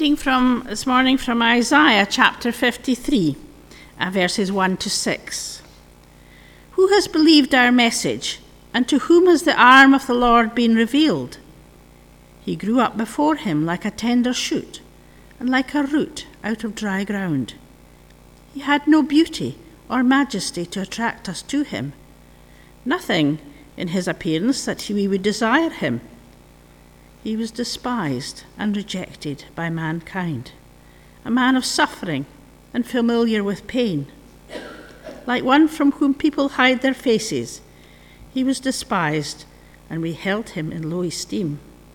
Reading this morning from Isaiah chapter 53, verses 1 to 6. Who has believed our message, and to whom has the arm of the Lord been revealed? He grew up before him like a tender shoot, and like a root out of dry ground. He had no beauty or majesty to attract us to him, nothing in his appearance that we would desire him. He was despised and rejected by mankind, a man of suffering and familiar with pain. Like one from whom people hide their faces, he was despised, and we held him in low esteem.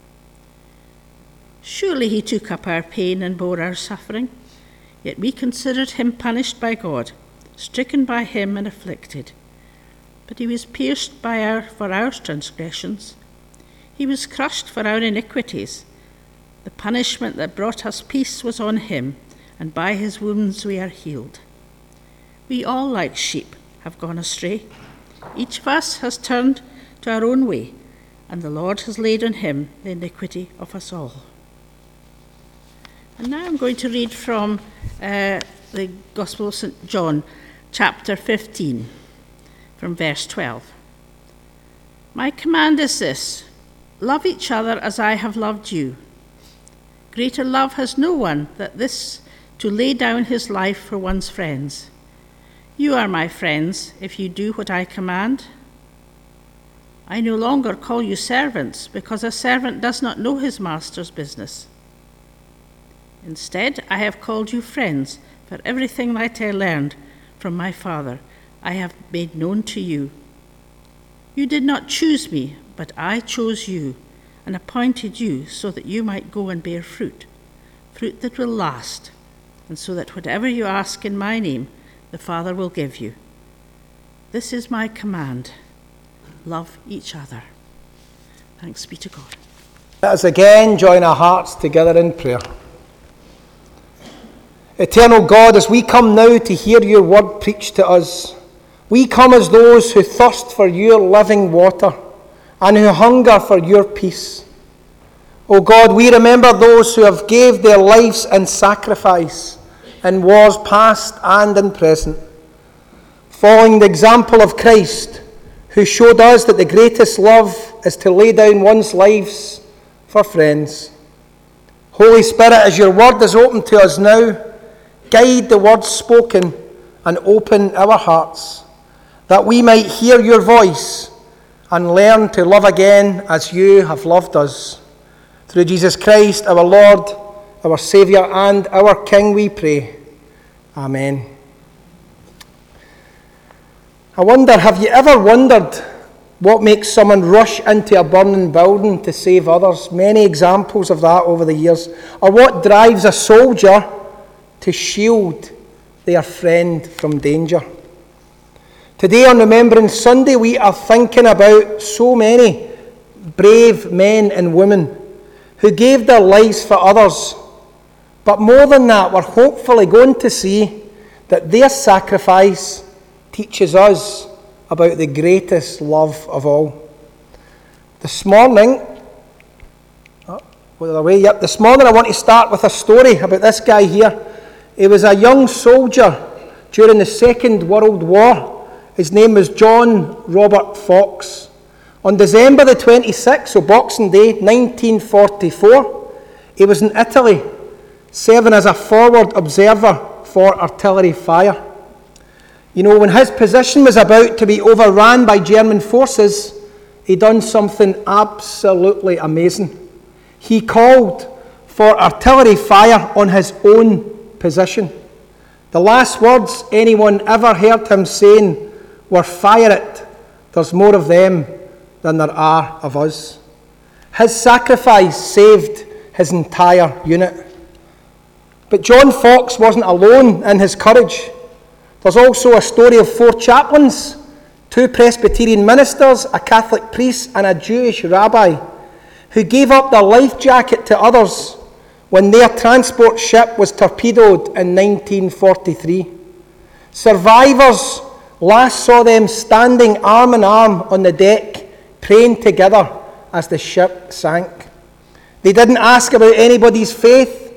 Surely he took up our pain and bore our suffering, yet we considered him punished by God, stricken by him and afflicted. But he was pierced for our transgressions. He was crushed for our iniquities. The punishment that brought us peace was on him, and by his wounds we are healed. We all, like sheep, have gone astray. Each of us has turned to our own way, and the Lord has laid on him the iniquity of us all. And now I'm going to read from the Gospel of St. John, chapter 15, from verse 12. My command is this: love each other as I have loved you. Greater love has no one than this, to lay down his life for one's friends. You are my friends if you do what I command. I no longer call you servants, because a servant does not know his master's business. Instead, I have called you friends, for everything that I learned from my Father I have made known to you. You did not choose me, but I chose you and appointed you so that you might go and bear fruit that will last, and so that whatever you ask in my name, the Father will give you. This is my command: love each other. Thanks be to God. Let us again join our hearts together in prayer. Eternal God, as we come now to hear your word preached to us, we come as those who thirst for your living water and who hunger for your peace. O God, we remember those who have gave their lives in sacrifice in wars past and in present, following the example of Christ, who showed us that the greatest love is to lay down one's lives for friends. Holy Spirit, as your word is open to us now, guide the words spoken and open our hearts, that we might hear your voice and learn to love again as you have loved us. Through Jesus Christ, our Lord, our Saviour, and our King, we pray. Amen. I wonder, have you ever wondered what makes someone rush into a burning building to save others? Many examples of that over the years. Or what drives a soldier to shield their friend from danger? Today on Remembrance Sunday, we are thinking about so many brave men and women who gave their lives for others. But more than that, we're hopefully going to see that their sacrifice teaches us about the greatest love of all. This morning I want to start with a story about this guy here. He was a young soldier during the Second World War. His name was John Robert Fox. On December the 26th, so Boxing Day, 1944, he was in Italy, serving as a forward observer for artillery fire. You know, when his position was about to be overrun by German forces, he done something absolutely amazing. He called for artillery fire on his own position. The last words anyone ever heard him saying were, "Fire it, there's more of them than there are of us." His sacrifice saved his entire unit. But John Fox wasn't alone in his courage. There's also a story of 4 chaplains, 2 Presbyterian ministers, a Catholic priest, and a Jewish rabbi, who gave up their life jacket to others when their transport ship was torpedoed in 1943. Survivors last saw them standing arm in arm on the deck, praying together as the ship sank. They didn't ask about anybody's faith,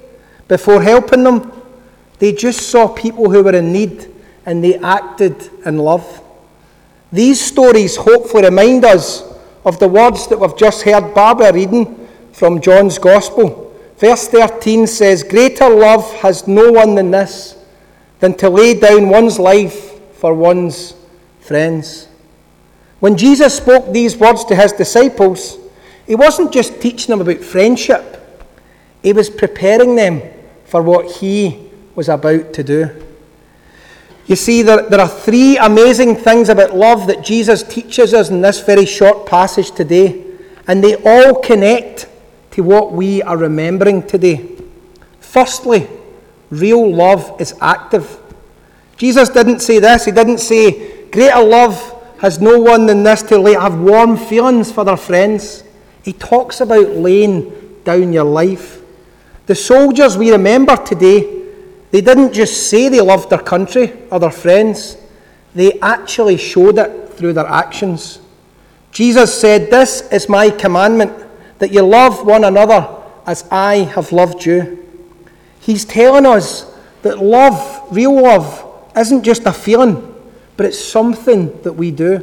before helping them. They just saw people who were in need and they acted in love. These stories hopefully remind us of the words that we've just heard Barbara reading from John's Gospel. Verse 13 says, "Greater love has no one than this, than to lay down one's life for one's friends." When Jesus spoke these words to his disciples, he wasn't just teaching them about friendship. He was preparing them for what he was about to do. You see, there are three amazing things about love that Jesus teaches us in this very short passage today, and they all connect to what we are remembering today. Firstly, real love is active. Jesus didn't say this. He didn't say, "Greater love has no one than this, to have warm feelings for their friends." He talks about laying down your life. The soldiers we remember today, they didn't just say they loved their country or their friends. They actually showed it through their actions. Jesus said, "This is my commandment, that you love one another as I have loved you." He's telling us that love, real love, isn't just a feeling, but it's something that we do.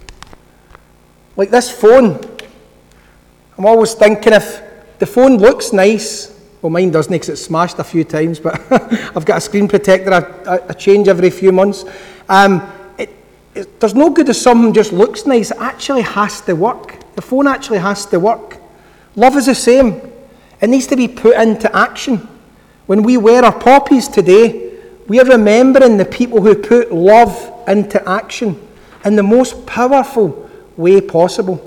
Like this phone. I'm always thinking, if the phone looks nice, well, mine doesn't because it's smashed a few times, but I've got a screen protector I change every few months. There's no good if something just looks nice. It actually has to work. The phone actually has to work. Love is the same. It needs to be put into action. When we wear our poppies today, we are remembering the people who put love into action in the most powerful way possible.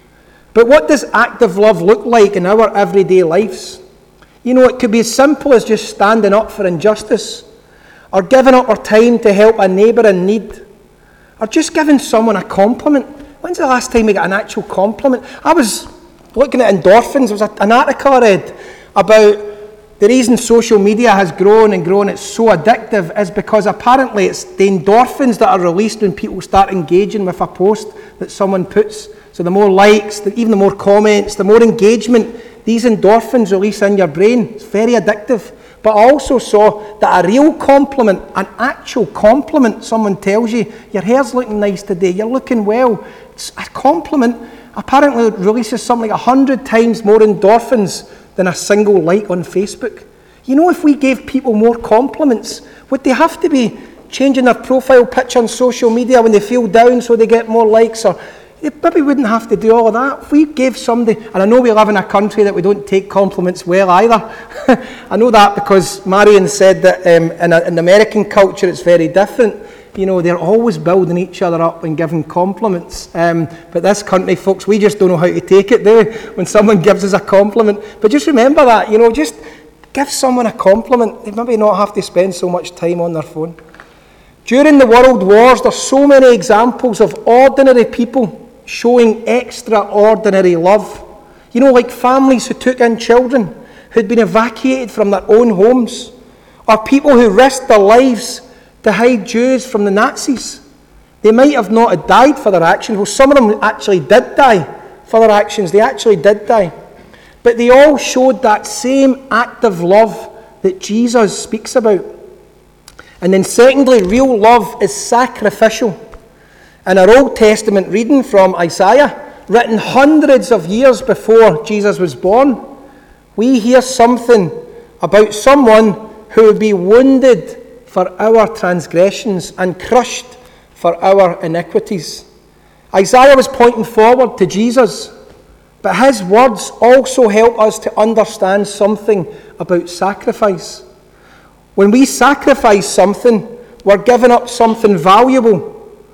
But what does active love look like in our everyday lives? You know, it could be as simple as just standing up for injustice, or giving up our time to help a neighbour in need, or just giving someone a compliment. When's the last time we got an actual compliment? I was looking at endorphins. There was an article I read about the reason social media has grown and grown, it's so addictive, is because apparently it's the endorphins that are released when people start engaging with a post that someone puts. So the more likes, even the more comments, the more engagement, these endorphins release in your brain. It's very addictive. But I also saw that a real compliment, an actual compliment, someone tells you, "Your hair's looking nice today, you're looking well." It's a compliment apparently releases something like 100 times more endorphins than a single like on Facebook. You know, if we gave people more compliments, would they have to be changing their profile picture on social media when they feel down so they get more likes? Or they maybe wouldn't have to do all of that. If we gave somebody, and I know we live in a country that we don't take compliments well either. I know that because Marion said that in American culture it's very different. You know, they're always building each other up and giving compliments. But this country, folks, we just don't know how to take it, do we? When someone gives us a compliment. But just remember that, you know, just give someone a compliment. They maybe not have to spend so much time on their phone. During the world wars, there's so many examples of ordinary people showing extraordinary love. You know, like families who took in children who'd been evacuated from their own homes, or people who risked their lives to hide Jews from the Nazis. They might have not have died for their actions. Well, some of them actually did die for their actions. They actually did die. But they all showed that same active love that Jesus speaks about. And then secondly, real love is sacrificial. In our Old Testament reading from Isaiah, written hundreds of years before Jesus was born, we hear something about someone who would be wounded for our transgressions and crushed for our iniquities. Isaiah was pointing forward to Jesus, but his words also help us to understand something about sacrifice. When we sacrifice something, we're giving up something valuable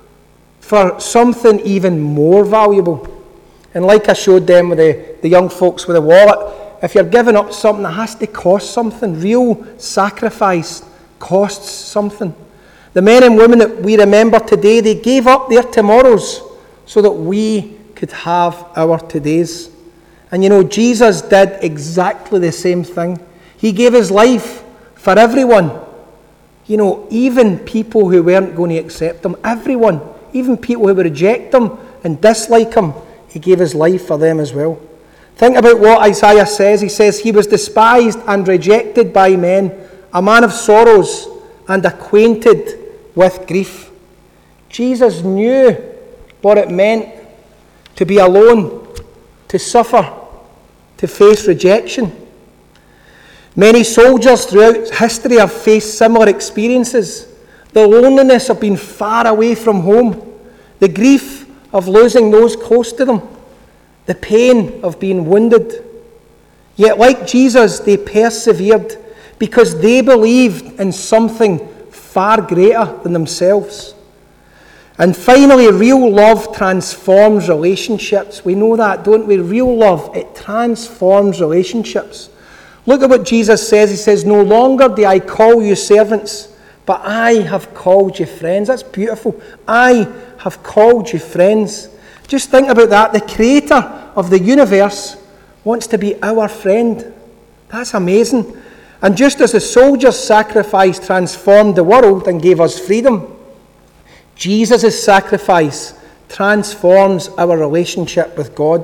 for something even more valuable. And like I showed them with the young folks with the wallet, if you're giving up something that has to cost something, real sacrifice costs something. The men and women that we remember today, they gave up their tomorrows so that we could have our todays. And you know, Jesus did exactly the same thing. He gave his life for everyone. You know, even people who weren't going to accept him, everyone, even people who would reject him and dislike him, he gave his life for them as well. Think about what Isaiah says. He says, he was despised and rejected by men, a man of sorrows and acquainted with grief. Jesus knew what it meant to be alone, to suffer, to face rejection. Many soldiers throughout history have faced similar experiences. The loneliness of being far away from home, the grief of losing those close to them, the pain of being wounded. Yet like Jesus, they persevered because they believed in something far greater than themselves. And finally, real love transforms relationships. We know that, don't we? Real love, it transforms relationships. Look at what Jesus says. He says, no longer do I call you servants, but I have called you friends. That's beautiful. I have called you friends. Just think about that. The creator of the universe wants to be our friend. That's amazing. And just as the soldier's sacrifice transformed the world and gave us freedom, Jesus' sacrifice transforms our relationship with God.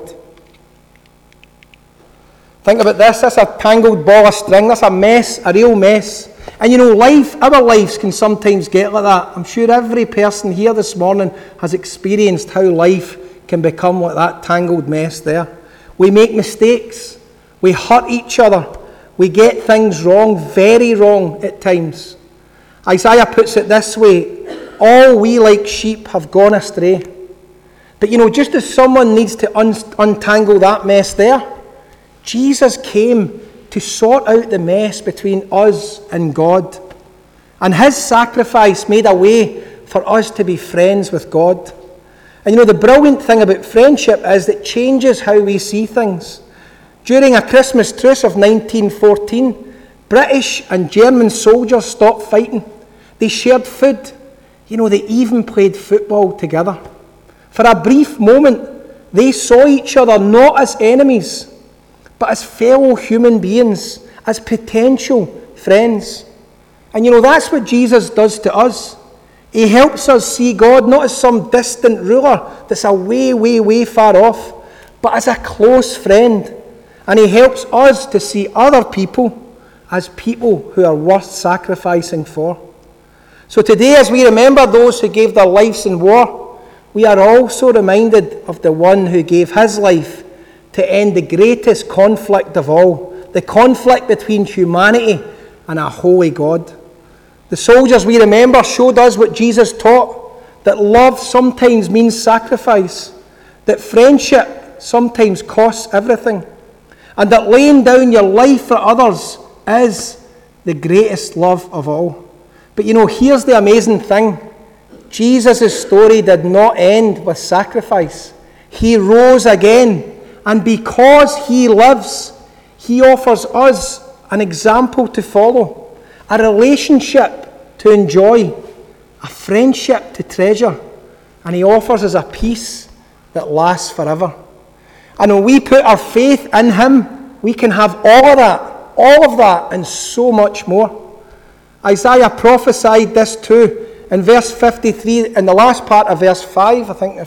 Think about this. That's a tangled ball of string. That's a mess, a real mess. And you know, our lives can sometimes get like that. I'm sure every person here this morning has experienced how life can become like that tangled mess there. We make mistakes. We hurt each other. We get things wrong, very wrong at times. Isaiah puts it this way, all we like sheep have gone astray. But you know, just as someone needs to untangle that mess there, Jesus came to sort out the mess between us and God. And his sacrifice made a way for us to be friends with God. And you know, the brilliant thing about friendship is that it changes how we see things. During a Christmas truce of 1914, British and German soldiers stopped fighting. They shared food. You know, they even played football together. For a brief moment, they saw each other not as enemies, but as fellow human beings, as potential friends. And you know, that's what Jesus does to us. He helps us see God not as some distant ruler that's a way, way, way far off, but as a close friend. And he helps us to see other people as people who are worth sacrificing for. So today, as we remember those who gave their lives in war, we are also reminded of the one who gave his life to end the greatest conflict of all, the conflict between humanity and a holy God. The soldiers we remember showed us what Jesus taught, that love sometimes means sacrifice, that friendship sometimes costs everything, and that laying down your life for others is the greatest love of all. But you know, here's the amazing thing. Jesus' story did not end with sacrifice. He rose again. And because he lives, he offers us an example to follow, a relationship to enjoy, a friendship to treasure. And he offers us a peace that lasts forever. And when we put our faith in him, we can have all of that, and so much more. Isaiah prophesied this too in verse 53, in the last part of verse 5, I think.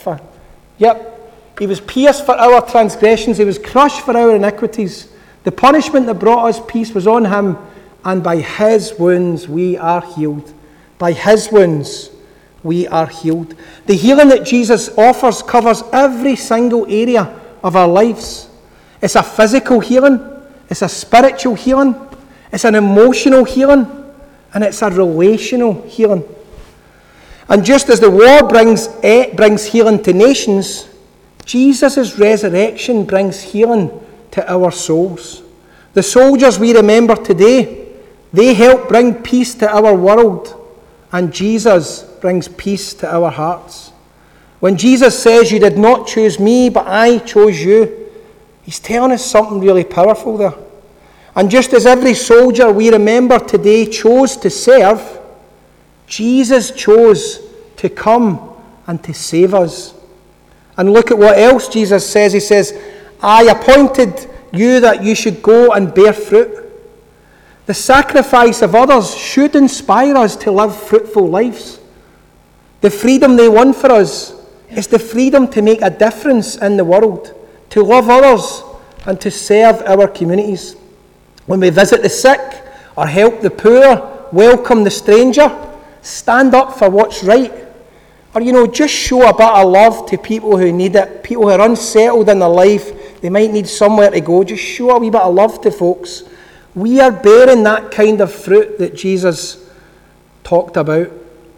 He was pierced for our transgressions, he was crushed for our iniquities. The punishment that brought us peace was on him, and by his wounds we are healed. By his wounds we are healed. The healing that Jesus offers covers every single area of our lives. It's a physical healing, it's a spiritual healing, it's an emotional healing, and it's a relational healing. And just as the war brings healing to nations, Jesus' resurrection brings healing to our souls. The soldiers we remember today, they help bring peace to our world, and Jesus brings peace to our hearts. When Jesus says, you did not choose me, but I chose you, he's telling us something really powerful there. And just as every soldier we remember today chose to serve, Jesus chose to come and to save us. And look at what else Jesus says. He says, I appointed you that you should go and bear fruit. The sacrifice of others should inspire us to live fruitful lives. The freedom they won for us is the freedom to make a difference in the world, to love others and to serve our communities. When we visit the sick or help the poor, welcome the stranger, stand up for what's right, or, just show a bit of love to people who need it, people who are unsettled in their life, they might need somewhere to go, just show a wee bit of love to folks. We are bearing that kind of fruit that Jesus talked about.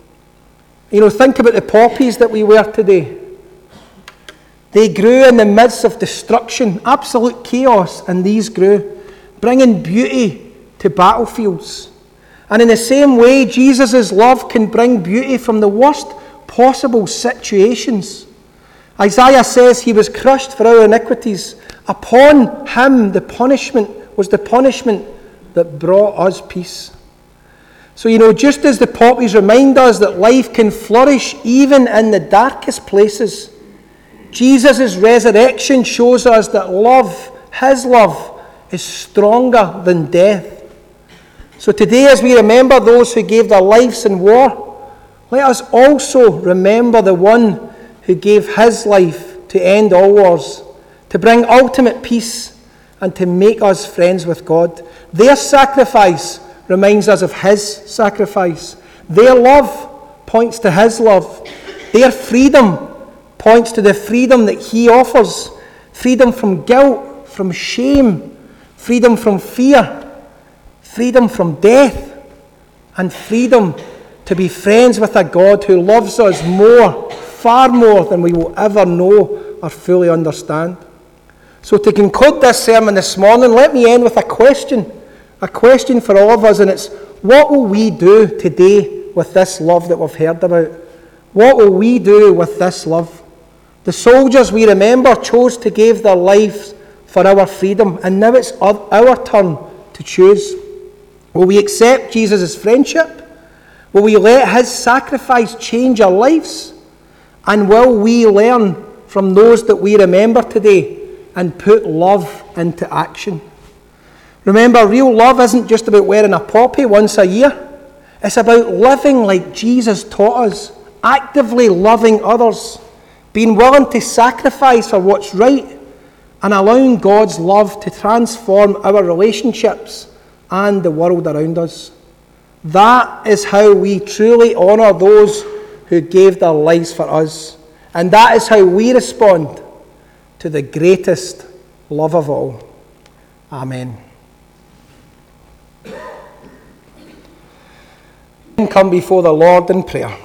Think about the poppies that we wear today. They grew in the midst of destruction, absolute chaos, and these grew, bringing beauty to battlefields. And in the same way, Jesus' love can bring beauty from the worst possible situations. Isaiah says he was crushed for our iniquities. Upon him the punishment that brought us peace. So, just as the poppies remind us that life can flourish even in the darkest places, Jesus' resurrection shows us that love, his love, is stronger than death. So today, as we remember those who gave their lives in war, let us also remember the one who gave his life to end all wars, to bring ultimate peace, and to make us friends with God. Their sacrifice reminds us of his sacrifice. Their love points to his love. Their freedom points to the freedom that he offers. Freedom from guilt, from shame, freedom from fear, freedom from death, and freedom to be friends with a God who loves us more, far more than we will ever know or fully understand. So to conclude this sermon this morning, let me end with a question for all of us, and it's, what will we do today with this love that we've heard about? What will we do with this love? The soldiers, we remember, chose to give their lives for our freedom, and now it's our turn to choose. Will we accept Jesus' friendship? Will we let his sacrifice change our lives? And will we learn from those that we remember today and put love into action? Remember, real love isn't just about wearing a poppy once a year. It's about living like Jesus taught us, actively loving others, being willing to sacrifice for what's right, and allowing God's love to transform our relationships and the world around us. That is how we truly honour those who gave their lives for us. And that is how we respond to the greatest love of all. Amen. Come before the Lord in prayer.